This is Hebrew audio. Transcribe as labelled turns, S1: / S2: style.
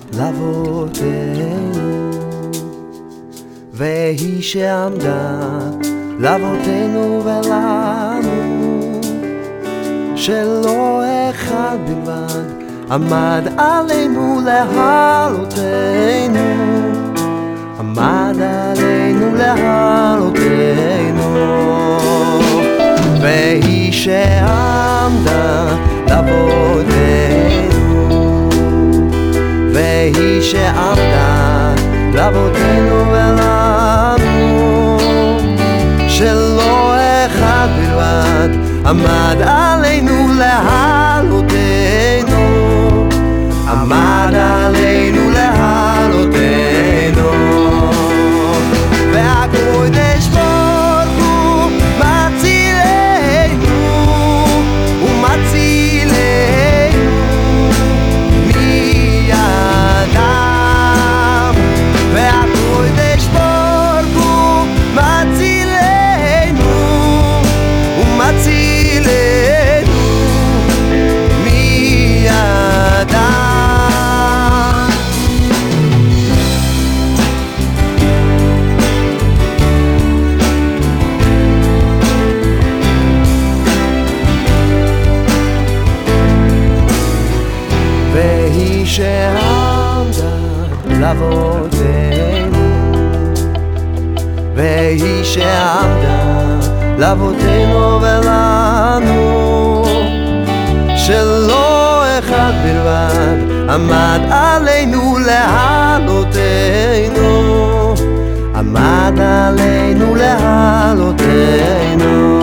S1: לאבותינו, והיא שעמדה לאבותינו ולנו, שלא אחד בלבד עמד עלינו להעלותנו, עמד עלינו להעלותנו. והיא שעמדה לאבותינו, והיא שעמדה לאבותינו ולנו, שלא אחד בלבד עמד עלינו להעלותנו, עמד עלינו להעלותנו. והקודש ברוך הוא מצילנו, הוא מצילנו מידם. והקודש ברוך הוא מצילנו, הוא מצילנו מידם. והיא שעמדה לאבותינו, והיא שעמדה לאבותינו ולנו, שלא אחד בלבד עמד עלינו להעלותנו, עמד עלינו להעלותנו.